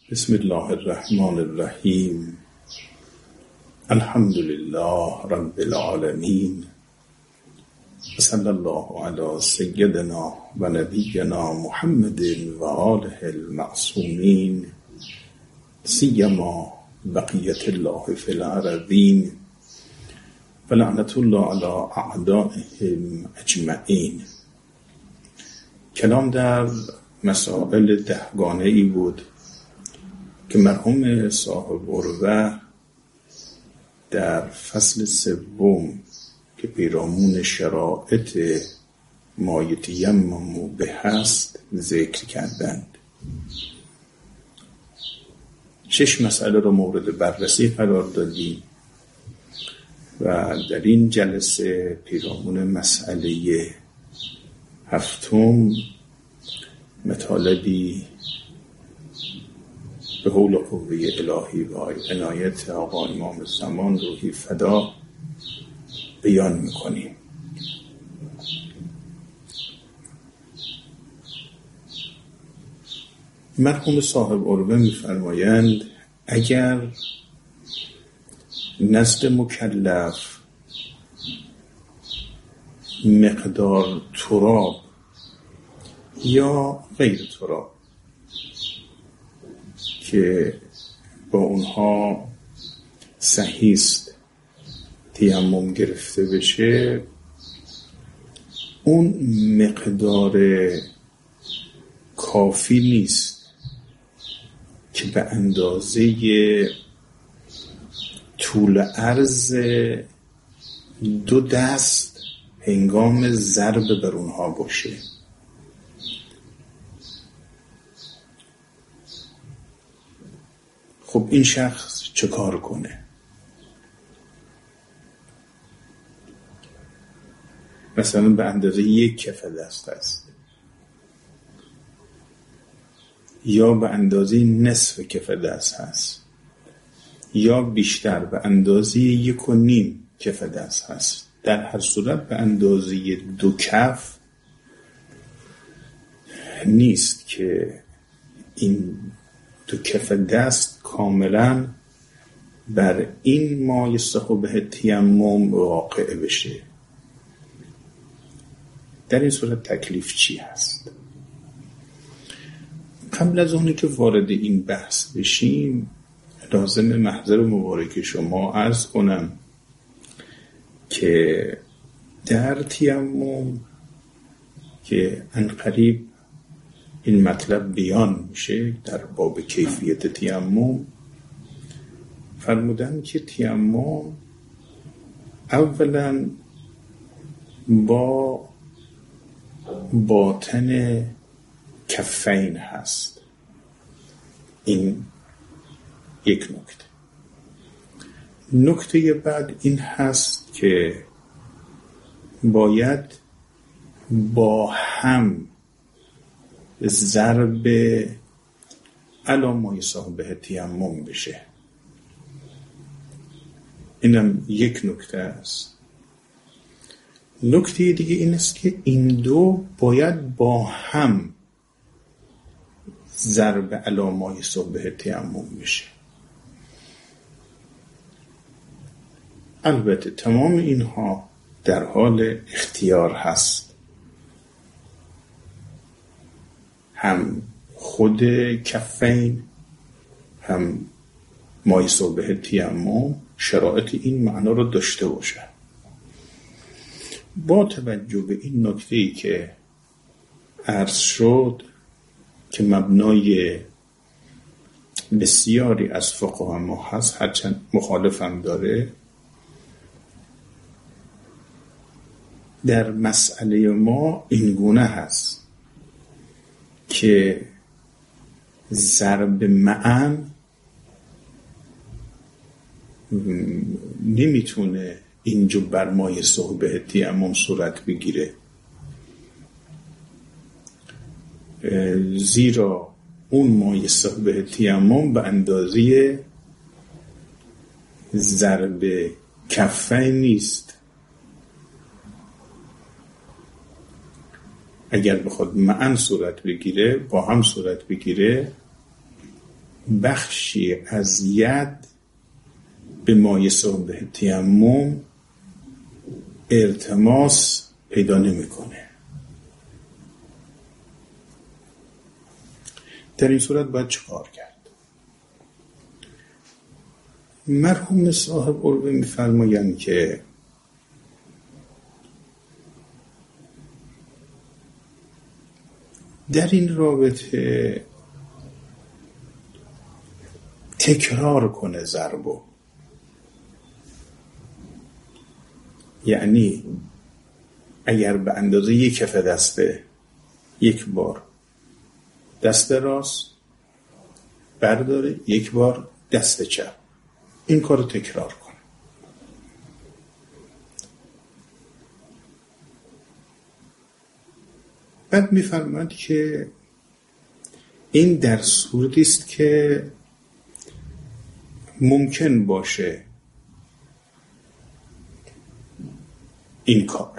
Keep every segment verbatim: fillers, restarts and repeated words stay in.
بسم الله الرحمن الرحیم. الحمد لله رب العالمین و صلی الله علی سیدنا و نبینا محمد و آله المعصومین سیما بقیت الله فی الارضین و لعنت الله علی اعدائهم اجمعین. کلام در مسائل دهگانه ای بود که مرحوم صاحب اروه در فصل سوم که پیرامون شرایط ما یتیمم به هست ذکر کردند. شش مسئله رو مورد بررسی قرار دادیم و در این جلسه پیرامون مسئله هفتم مطالبی به حول و قوه الهی و عنایت آقا امام زمان روحی فدا بیان میکنیم. مرحوم صاحب اروه میفرمایند اگر نزد مکلف مقدار تراب یا غیر تراب که با اونها صحیح است تیمم گرفته بشه، اون مقدار کافی نیست که به اندازه طول عرض دو دست هنگام ضرب بر اونها باشه. خب این شخص چه کار کنه؟ مثلا به اندازه یک کف دست است یا به اندازه نصف کف دست هست یا بیشتر به اندازه یک و نیم کف دست هست. در هر صورت به اندازه دو کف نیست که این دو کف دست کاملا بر این ما یصح به تیمم واقع بشه. در این صورت تکلیف چی هست؟ قبل از اونی که وارد این بحث بشیم لازم محضر مبارک شما عرض کنم که در تیمم که عنقریب این مطلب بیان میشه در باب کیفیت تیمم، فرمودن که تیمم اولا با باطن کفین هست. این یک نکته. نکته بعد این هست که باید با هم ضرب علی ما یصح به تیمم بشه. اینم یک نکته است. نکته دیگه این است که این دو باید با هم ضرب علی ما یصح به تیمم بشه. البته تمام اینها در حال اختیار هست. هم خود کفین هم ما یصح به تیمم شرایط این معنا رو داشته باشه. با توجه به این نکته‌ای که عرض شد که مبنای بسیاری از فقها ما هست، هرچند مخالفم داره، در مسئله ما این گونه هست که ضرب معا نمیتونه اینجا بر ما یصح به تیمم صورت بگیره، زیرا اون ما یصح به تیمم به اندازه ضرب کفین نیست. اگر بخواد معا صورت بگیره، با هم صورت بگیره، بخشی از ید به مایه صحبه تیمم ارتماس پیدا نمیکنه. در این صورت باید چه کار کرد؟ مرحوم صاحب قربه می‌فرمایند که در این رابطه تکرار کنه ضربو، یعنی اگر به اندازه یک کف دسته یک بار دست راست برداره، یک بار دست چپ، این کار رو تکرار کنه. بعد می‌فرماید که این در صورتی است که ممکن باشه این کار،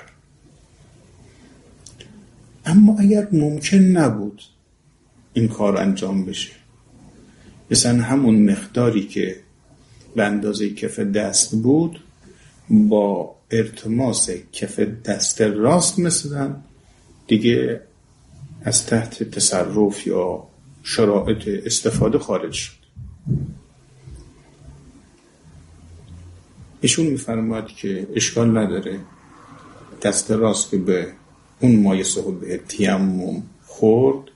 اما اگر ممکن نبود این کار انجام بشه، مثلا همون مقداری که به اندازه کف دست بود با ارتماس کف دست راست مثلا دیگه از تحت تصرف یا شرایط استفاده خارج شد. ایشون می‌فرماید که اشکال نداره دست راست که به اون مایه صحبه تیمم خورد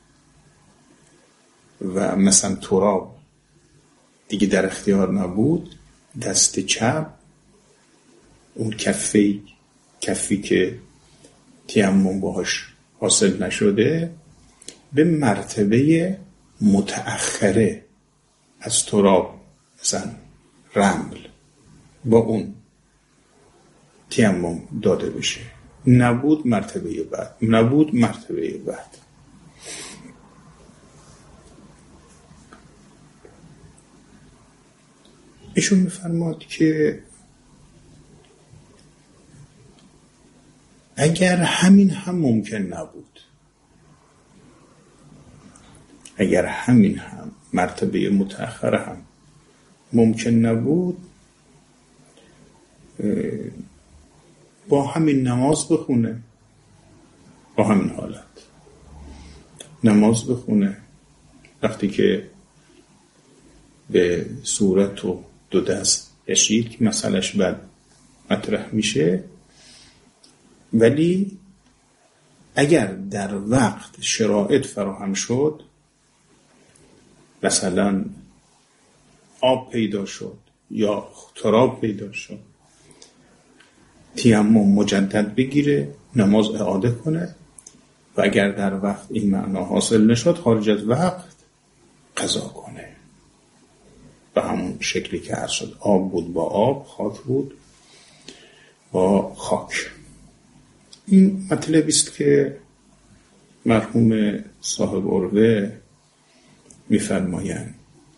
و مثلا تراب دیگه در اختیار نبود، دست چپ اون کفی کفی که تیمم باهاش حاصل نشده به مرتبه متأخره از تراب مثلا رمل با اون تیمم داده بشه، نبود مرتبه بعد، نبود مرتبه بعد. ایشون می‌فرماد که اگر همین هم ممکن نبود، اگر همین هم مرتبه متأخر هم ممکن نبود، با همین نماز بخونه، با همین حالت نماز بخونه. وقتی که به صورت و دو دست کشید که مسئلهش بعد مطرح میشه، ولی اگر در وقت شرایط فراهم شد، مثلا آب پیدا شد یا تراب پیدا شد، تیمم مجدد بگیره، نماز اعاده کنه، و اگر در وقت این معنا حاصل نشد خارج از وقت قضا کنه به همون شکلی که عرض شد. آب بود با آب، خاک بود با خاک. این مطلبی است که مرحوم صاحب عروه می‌فرمایند.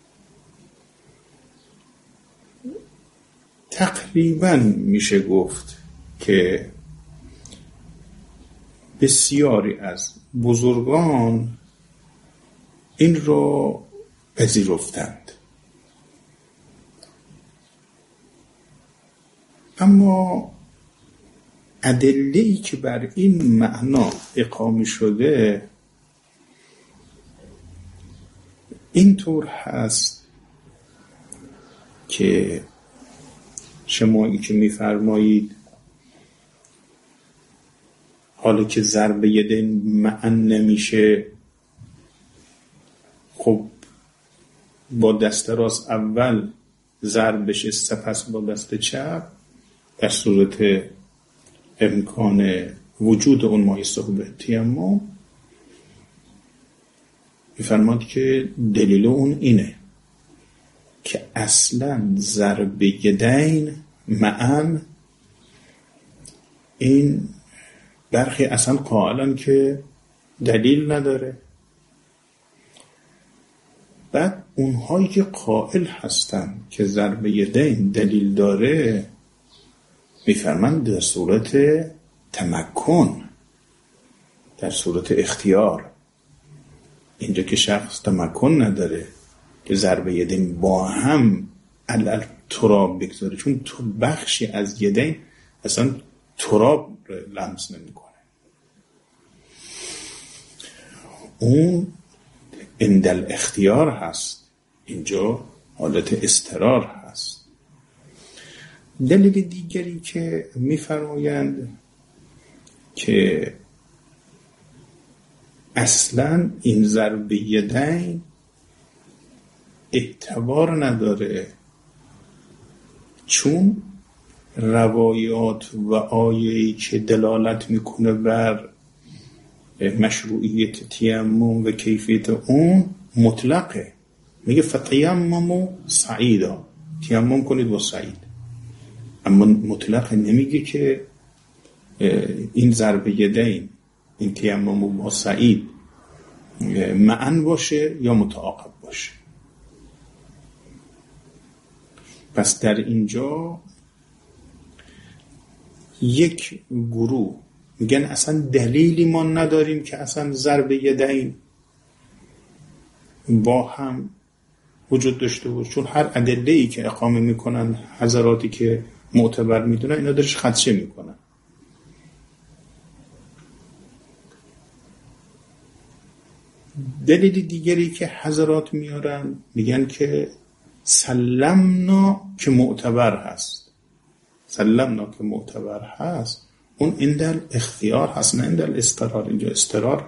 تقریباً میشه گفت که بسیاری از بزرگان این رو پذیرفتند، اما ادله‌ای که بر این معنا اقامه شده اینطور هست که شمایی که می‌فرمایید حالا که ضرب یدین معن نمیشه، خب با دست راست اول ضرب بشه، سپس با دست چپ، در صورت امکان وجود اون مایه صحبه تیمم. می‌فرماد که دلیل اون اینه که اصلا ضرب یدین معن، این برخی اصلا قائلن که دلیل نداره. بعد اونهایی که قائل هستن که ضرب یدین دلیل داره میفرمند در صورت تمکن، در صورت اختیار. اینجا که شخص تمکن نداره که ضرب یدین با هم علل تراب بگذاره، چون تو بخشی از یدین اصلا تراب لمس نمیکنه. اون اندل اختیار هست، اینجا حالت اضطرار هست. دلیل دیگری که میفرمایند که اصلا این ضرب یدین اعتبار نداره، چون روایات و آیه‌ای که دلالت میکنه بر مشروعیت تیمم و کیفیت اون مطلقه. میگه فتیمموا صعیدا، تیمم کنید با صعید. اما مطلق نمیگه که این ضرب یدین، این تیمم با صعید معن باشه یا متعاقب باشه. پس در اینجا یک گروه میگن اصلا دلیلی ما نداریم که اصلا ضرب یدین با هم وجود داشته باشه، چون هر ادله‌ای که اقامه میکنن حضراتی که معتبر میدونن اینا درش خدشه میکنن. دلیل دیگری که حضرات میارن میگن که سلمنا که معتبر هست، سلمنا که معتبر هست اون اندل اختیار هست نه اندل استقرار. اینجا استقرار.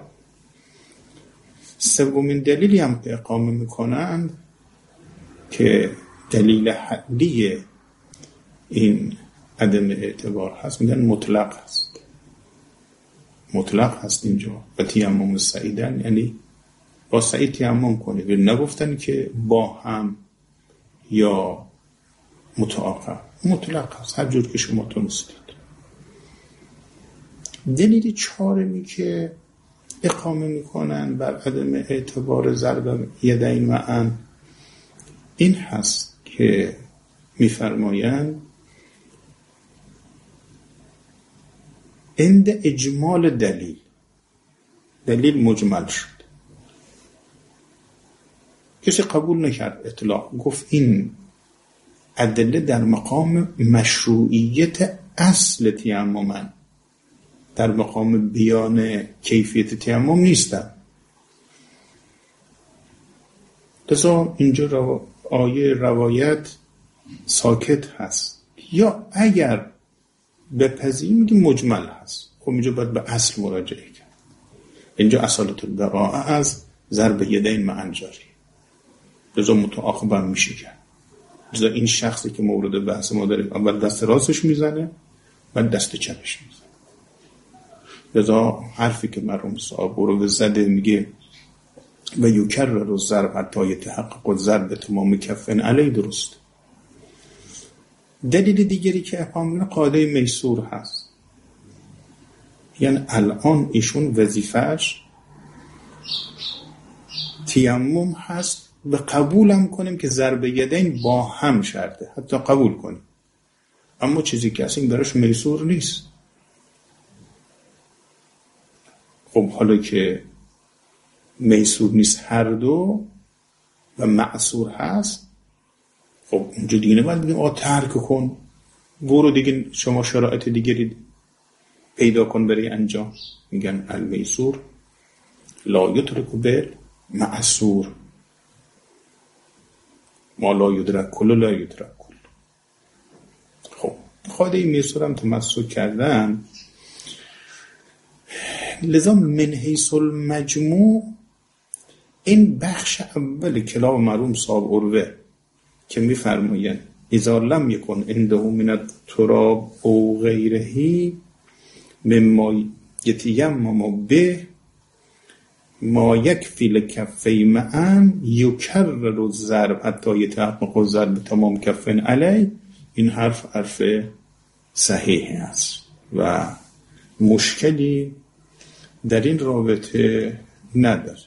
سومین دلیلی هم که اقامه میکنند که دلیل حدی این عدم اعتبار هست، میگن مطلق هست. مطلق هست اینجا و تیمم سعیدن یعنی با سعید تیمم کنید، نگفتن که با هم یا متعاقب، مطلق هست هر جور که شما تونستید. دلیل چهارمی که اقامه میکنن بر عدم اعتبار ضرب یدین معا این هست که میفرمایند عند اجمال دلیل، دلیل مجمل شد، کسی قبول نکرد اطلاق، گفت این ادله در مقام مشروعیت اصل تیمم، در مقام بیان کیفیت تیمم نیستن. لذا اینجا رو آیه روایت ساکت هست، یا اگر بپذیریم میگه مجمل هست. خب اینجا باید به اصل مراجعه کرد. اینجا اصالت البراءه از ضرب یدین معا جاری، لذا متعاقب هم میشه کرد. لذا این شخصی که مورد بحث ما داریم اول دست راستش میزنه بعد دست چپش میزنه. لذا حرفی که مرحوم صاحب رو زده میگه و یکرر الضرب حتی یتحقق الضرب تمام کفن علی، درست. دلیل دیگری که اقامه قاعده میسور هست، یعنی الان ایشون وظیفه‌اش تیمم هست و قبولم کنیم که ضرب یدین با هم شرطه، حتی قبول کنیم، اما چیزی که اصلا براش میسور نیست. خب حالا که میسور نیست هر دو و معصور هست، خب اونجا دیگه نباید بگیم آه ترک کن، برو دیگه شما شرایط دیگری پیدا کن برای انجام. میگن المیسور لا یترک بل معصور، ما لا یدرک کل لا یدرک کل. خب قاعده میسور هم تمسک کردن. لذا من حیث المجموع این بخش اول کلام مرحوم صاحب اروه که میفرمایند اذا لم یکن عنده من التراب او غیره مما یتیمم به ما یکفی لکفی معا یکرر الضرب حتی یتحقق الضرب تمام کفن علی، این حرف حرف صحیح است و مشکلی در این رابطه نداره.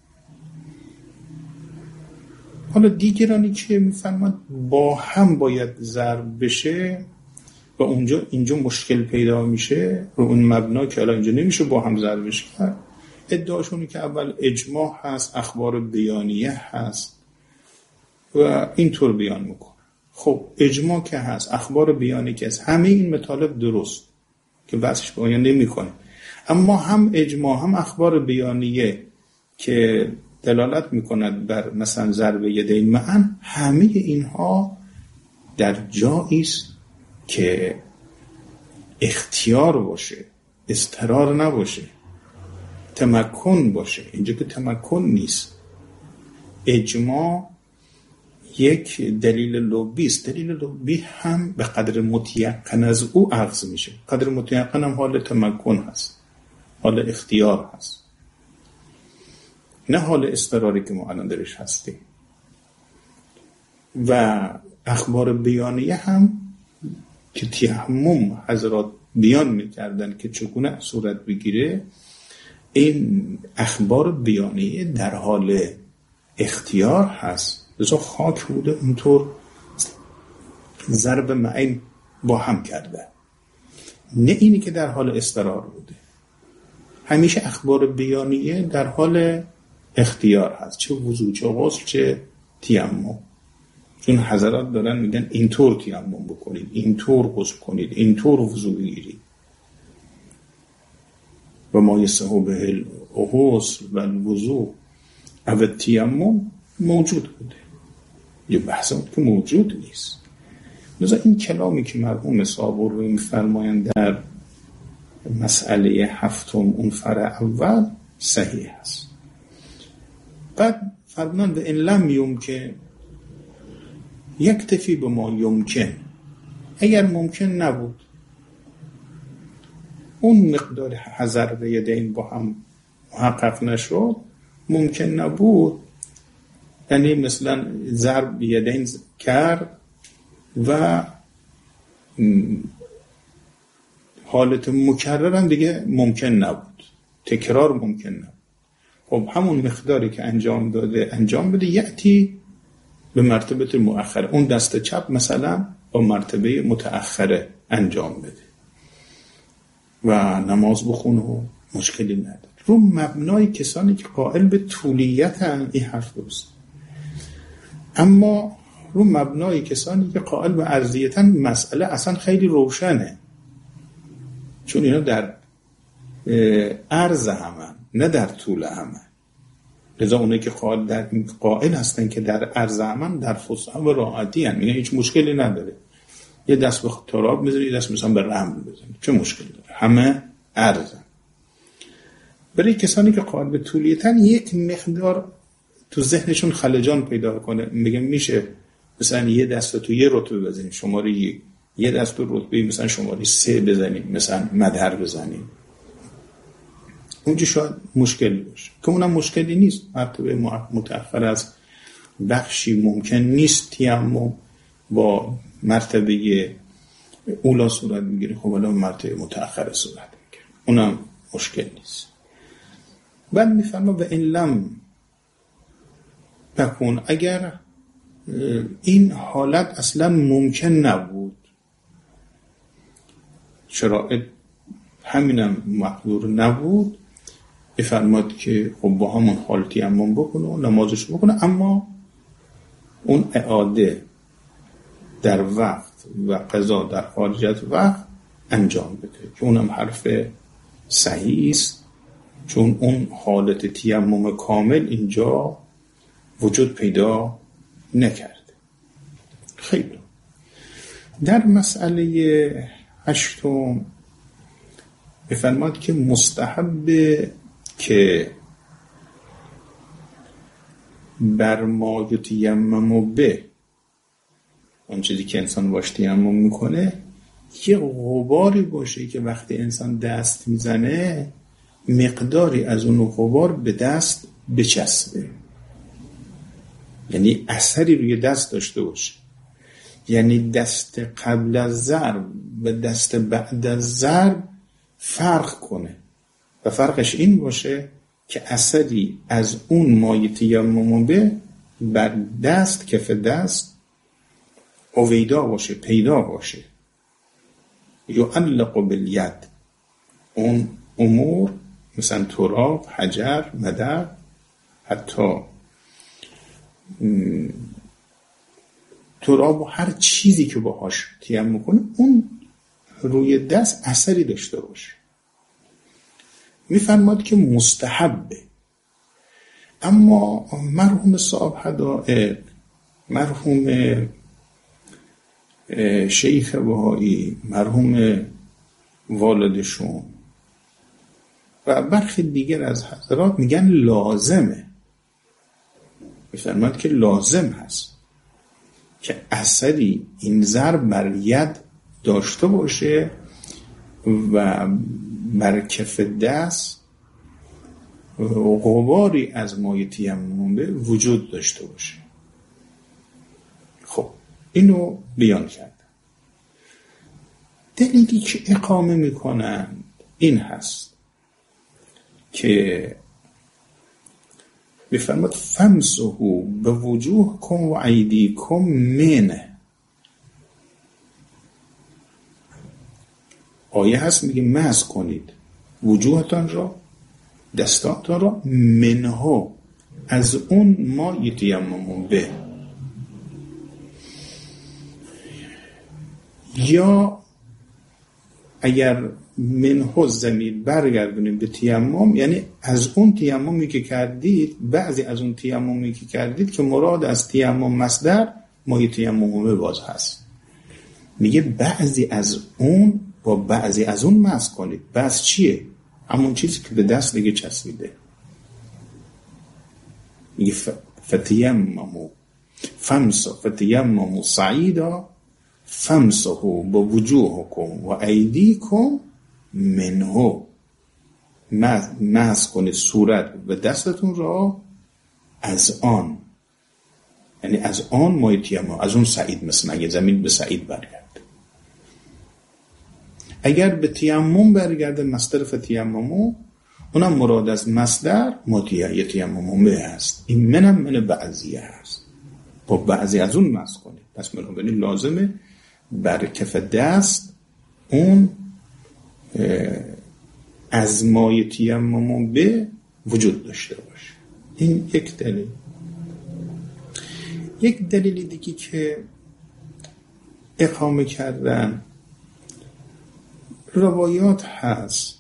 حالا دیگرانی که میفهمند با هم باید ضرب بشه و اونجا اینجا مشکل پیدا میشه رو اون مبنا که الان اینجا نمیشه با هم ضرب بشه ادعاشونی که اول اجماع هست، اخبار بیانیه هست و اینطور بیان میکنه. خب اجماع که هست، اخبار بیانی که هست، همه این مطالب درست که بحثش بیان نمیکنه، اما هم اجماع هم اخبار بیانیه که دلالت میکند بر مثلا ضرب یدین معن، همه اینها در جایی است که اختیار باشه، اضطرار نباشه، تمکن باشه. اینجا که تمکن نیست. اجماع یک دلیل لبی است. دلیل لبی هم به قدر متیقن از او اخذ میشه. قدر متیقن هم حال تمکن هست، حال اختیار هست، نه حال اضطراری که ما الان درش هستیم. و اخبار بیانیه هم که تیمم حضرات بیان میکردن که چگونه صورت بگیره، این اخبار بیانیه در حال اختیار هست. لذا خاک بوده اونطور ضرب معین با هم کرده، نه اینی که در حال اضطرار بوده. همیشه اخبار بیانیه در حال اختیار هست، چه وضو، چه غسل، چه تیمم. چون حضرات دارن میگن اینطور تیمم بکنید، اینطور غسل کنید، اینطور وضو بگیرید. و ما یصح به الغسل و الوضو او التیمم موجود بوده. یه بحث بود که موجود نیست. لذا این کلامی که مرحوم صابری می‌فرمایند در مسئله هفتم اون فرع اول صحیح است. بعد فرمودن به این لم یمکن یکتفی به ما یمکن، اگر ممکن نبود اون مقدار حذر به یدین با هم محقق نشد، ممکن نبود، یعنی مثلا ضرب یدین کرد و حالت مکرر هم دیگه ممکن نبود، تکرار ممکن نبود. خب همون مقداری که انجام داده انجام بده، یعتی به مرتبه مؤخره، اون دست چپ مثلا با مرتبه متأخره انجام بده و نماز بخونه و مشکلی نداره. رو مبنای کسانی که قائل به طولیت هم این حرف درست، اما رو مبنای کسانی که قائل به ارضیت هم مسئله اصلا خیلی روشنه، چون اینا در عرض همن نه در طول همن. لذا اونایی که قائل در قائل هستن که در عرض همن در فسحه و راحتی هن، میگن هیچ مشکلی نداره، یه دست به تراب میذاری، یه دست مثلا به رحم بزنی، چه مشکلی داره، همه عرضن. برای کسانی که قائل به طولیتن یک مقدار تو ذهنشون خلجان پیدا کنه، میگن میشه مثلا یه دست تو یه رتبه بزنیم شماره یک، یه دست تو رتبه مثلا شماره سه بزنیم، مثلا مدهر بزنیم، اونجا شاید مشکلی باشه که اونم مشکلی نیست. مرتبه متأخر از بخشی ممکن نیست تیمم با مرتبه اولا صورت میگیره، خب الان مرتبه متأخر صورت میگیره، اونم مشکل نیست. بعد میفرما به این لم بکن، اگر این حالت اصلا ممکن نبود، شرایط همینم مقدور نبود، بفرماد که خب با همون حال تیمم بکنه و نمازش بکنه، اما اون اعاده در وقت و قضا در خارج از وقت انجام بده، که اونم حرف صحیح است، چون اون حالت تیمم کامل اینجا وجود پیدا نکرده. خیلی در مسئله هشتم بفرماد که مستحب که بر ما یتیمم به، اون چیزی که انسان باش تیمم میکنه، یه غباری باشه که وقتی انسان دست میزنه مقداری از اون غبار به دست بچسبه، یعنی اثری روی دست داشته باشه، یعنی دست قبل از ضرب و دست بعد از ضرب فرق کنه و فرقش این باشه که اثری از اون مایه تیمم به بر دست، کف دست اویدا باشه، پیدا باشه. یعلق بالید، اون امور مثلا تراب، حجر، مدر، حتی تراب و هر چیزی که باهاش تیمم کنه اون روی دست اثری داشته باشه. میفرماد که مستحبه. اما مرحوم صاحب حدائق، مرحوم شیخ بهایی، مرحوم والدشون و برخی دیگر از حضرات میگن لازمه. میفرماد که لازم هست که اثری این ضرب بر ید داشته باشه و بر کف دست غباری از مای تیمم به وجود داشته باشه. خب اینو بیان کردم. دلیلی که اقامه میکنند این هست که بفرماد فمسحوا به وجوهکم و ایدیکم منه. آیه هست میگه مسح کنید وجوهتان را، دستاتان را، منها از اون ما یتیممون به. یا اگر منها زمین برگردونیم به تیمم، یعنی از اون تیممی که کردید، بعضی از اون تیممی که کردید که مراد از تیمم مصدر ما تیمم باز هست. میگه بعضی از اون با بعضی از اون مسح کنید. بس چیه؟ همون چیزی که به دست دیگه چسبیده. میگه فتیممو فمسح فتیممو صعیدا فمسحوا با وجوهکم و ایدیکم منه. مسح کنید صورت و دستتون را از آن، یعنی از آن مای تیمم، از اون سعید، مثلا اگه زمین به سعید برگرده. اگر به تیمم برگرده مصدر فتیممو، اونم مراد از مصدر ماتیه تیممو هست. این منم من بعضیه هست، با بعضی از اون مسح کنید. پس بنابراین لازمه بر کف دست اون از مای تیمم به وجود داشته باشه. این یک دلیل. یک دلیل دیگه که اقامه کردن، روایات هست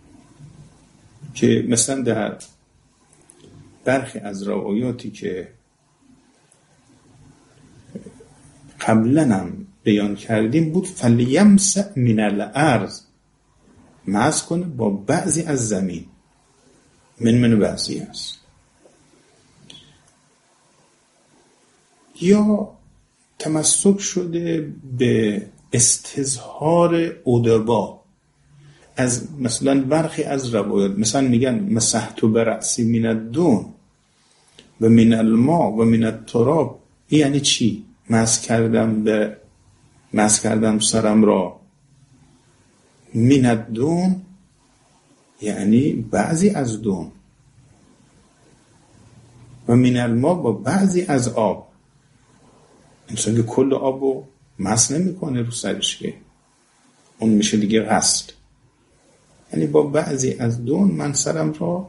که مثلا در برخی از روایاتی که قبلا هم بیان کردیم بود، فلیمسح من الارض، مسح کنه با بعضی از زمین. من من بعضی است. یا تمسک شده به استظهار ادبا از مثلا برخی از روایات، مثلا میگن مسحت برأسی من الدون و من الماء و من التراب. یعنی چی؟ مسح کردم به مسح کردم سرم را من الدون، یعنی بعضی از دون، و من الماء با بعضی از آب. انسان که کل آبو مسح نمیکنه رو سرش، که اون میشه دیگه غسل. یعنی با بعضی از دون من سرم را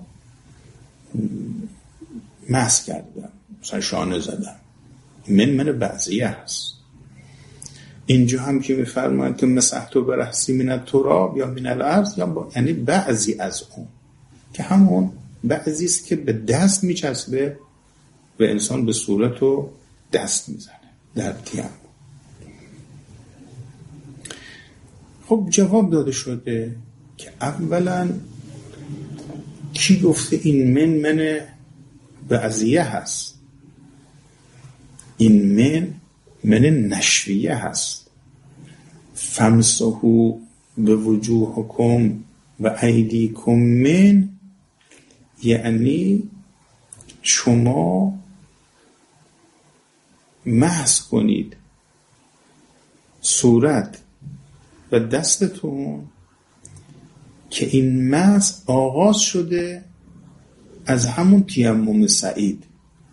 مسح کردم، مثلا شانه زدم. من من بعضیه هست. اینجا هم که میفرماید که مسحت برأسی من التراب یا من الارض، یا با... یعنی بعضی از اون، که همون بعضی است که به دست میچسبه و انسان به صورت و دست میزنه در تیمم. خب جواب داده شده که اولا کی گفته این من من بعضیه هست؟ این من من نشویه هست. فمسحوا به وجوهکم و ایدیکم من، یعنی شما مسح کنید صورت و دستتون، که این مسح آغاز شده از همون تیمم سعید.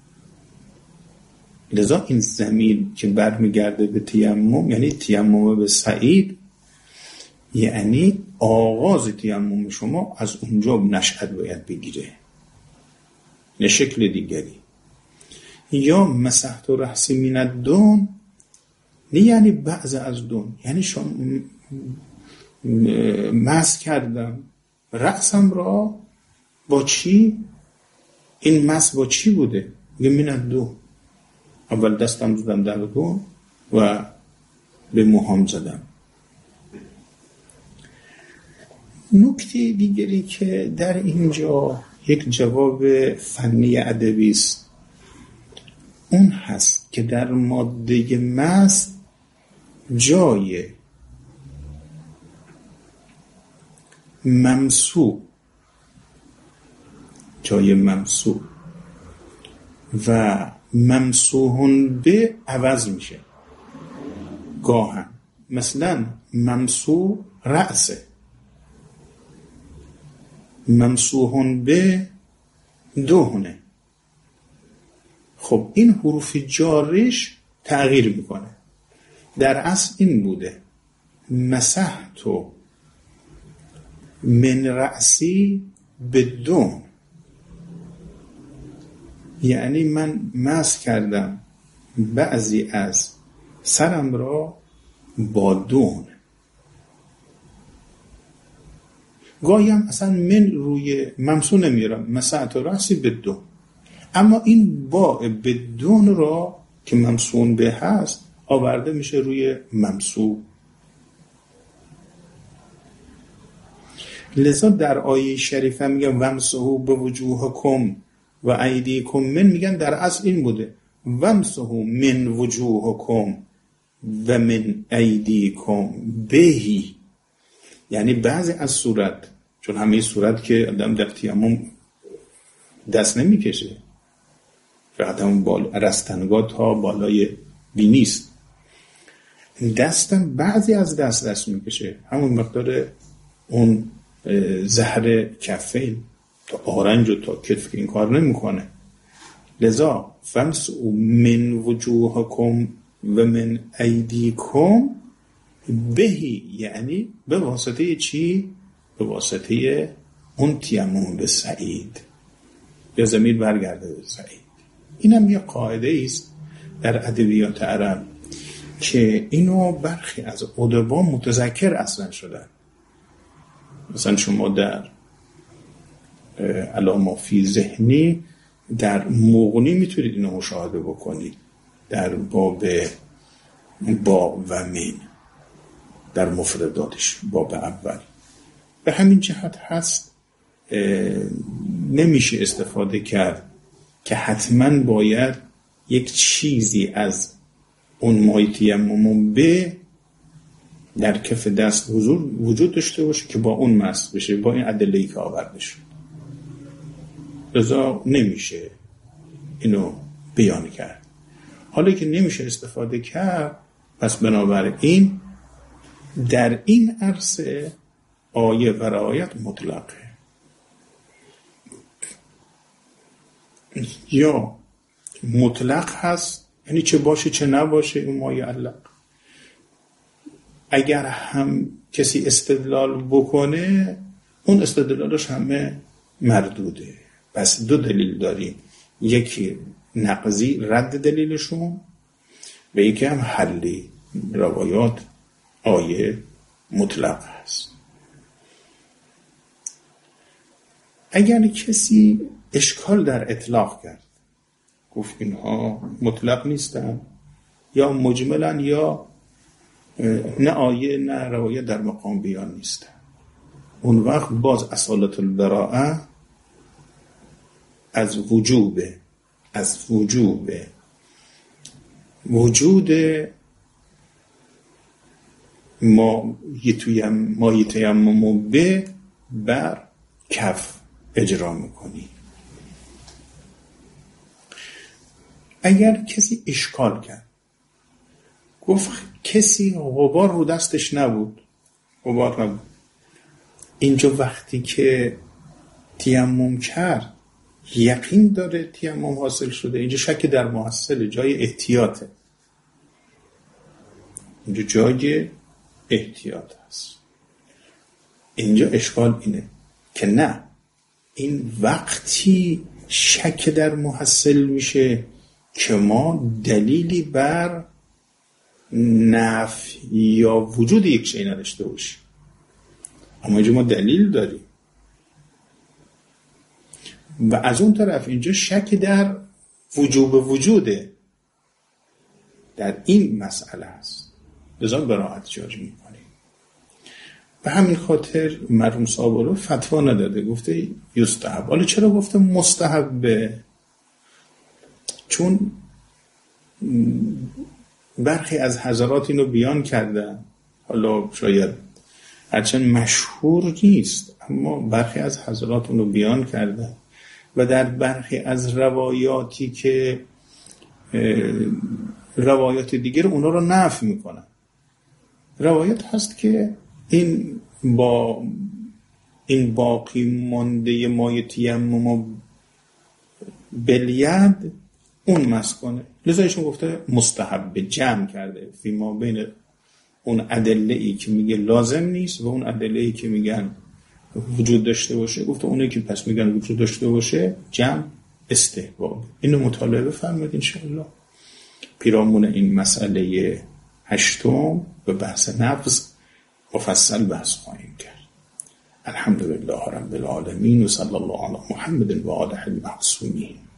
لذا این زمین که برمیگرده به تیمم، یعنی تیمم به سعید، یعنی آغاز تیمم شما از اونجا نشأت باید بگیره، نه شکل دیگری. یا مسحت رأسی من الدون، نه یعنی بعض از دون، یعنی شما مسح کردم رأسم را با چی؟ این مسح با چی بوده؟ میگه من دو، اول دستم زدم در دون و به موهام زدم. نکته دیگری که در اینجا یک جواب فنی ادبی است اون هست که در ماده مسح جای ممسوح جای ممسوح و ممسوحون به عوض میشه گاهن. مثلا ممسوح رأسه، ممسوحون به دهنه. خب این حروف جارش تغییر میکنه. در اصل این بوده مسحت من رأسی بدون، یعنی من مسح کردم بعضی از سرم را با دون. گاهی هم اصلا من روی ممسوح نمیارم، مسحت رأسی بدون، اما این با بدون را که ممسوح به هست آورده میشه روی ممسوح. لذا در آیه شریفه میگن ومسحوا بوجوهکم و ایدیکم من، میگن در اصل این بوده ومسحوا من وجوهکم و من ایدیکم بهی، یعنی بعضی از صورت، چون همه صورت که آدم در تیمم دست نمیکشه، فقط همون بال رستنگاه تا بالای بینیست، دستم بعضی از دست دست میکشه، همون مقدار اون زهر کفین تا آرنج و تا کتف که این کار نمیکنه. لذا فمسحوا من وجوهکم و من ایدیکم بهی، یعنی به واسطه چی؟ به واسطه اون تیمم به سعید، یا ضمیر برگرده به سعید. اینم یه قاعده است در ادبیات عرب که اینو برخی از ادبا متذکر اصلا شدن. مثلا شما در علامه فی ذهنی در مغنی میتونید اینو مشاهده بکنید، در باب با و من، در مفرداتش باب اول. به همین جهت هست نمیشه استفاده کرد که حتما باید یک چیزی از اون مای تیمم به در کف دست حضور وجود داشته باشه که با اون مسح بشه، با این ادله‌ای که آورده شد. لذا نمیشه اینو بیان کرد. حالا که نمیشه استفاده کرد، پس بنابراین در این عرصه آیه و رعایت مطلقه، یا مطلق هست یعنی چه باشه چه نباشه اون مایه علق. اگر هم کسی استدلال بکنه اون استدلالش همه مردوده. پس دو دلیل داریم، یکی نقضی رد دلیلشون و یکی هم حلی. روایات آیه مطلق هست. اگر کسی اشکال در اطلاق کرد، گفت اینها مطلق نیستن یا مجملن یا نه آیه نه روایت در مقام بیان نیستن، اون وقت باز اصالت البراءه از وجوب از وجوب وجود ما یتیم ما یتیمم به بر کف اجرا میکنی. اگر کسی اشکال کرد، گفت کسی غبار رو دستش نبود، غبار نبود، اینجا وقتی که تیمم کرد یقین داره تیمم حاصل شده، اینجا شک در محصل، جای احتیاطه، اینجا جای احتیاط هست. اینجا اشکال اینه که نه، این وقتی شک در محصل میشه که ما دلیلی بر نفی یا وجود یک شی نداشته باشیم، اما اینجا ما دلیل داریم. و از اون طرف اینجا شک در وجوب وجوده در این مسئله است، لذا به راحت جاج میکنیم. به همین خاطر مرحوم صاحب رو فتوا نداده، گفته یستحب. حالا چرا گفته مستحبه؟ چون برخی از حضرات اینو بیان کردن، حالا شاید هرچند مشهور نیست اما برخی از حضرات اونو بیان کردن و در برخی از روایاتی که روایات دیگر اونا رو نفی میکنن. روایت هست که این با این باقی مانده مای تیمم و بلید اون مسکنه، لذا ایشون گفته مستحب جمع کرده فیما بین اون ادله ای که میگه لازم نیست و اون ادله ای که میگن وجود داشته باشه، گفته اونی که پس میگن وجود داشته باشه جمع استحباب. اینو مطالعه بفرمایید انشاءالله. پیرامون این مسئله هشتم به بحث نفس مفصل بحث خواهیم کرد. الحمدلله رب العالمین و صلی الله علی محمد و آله المعصومین.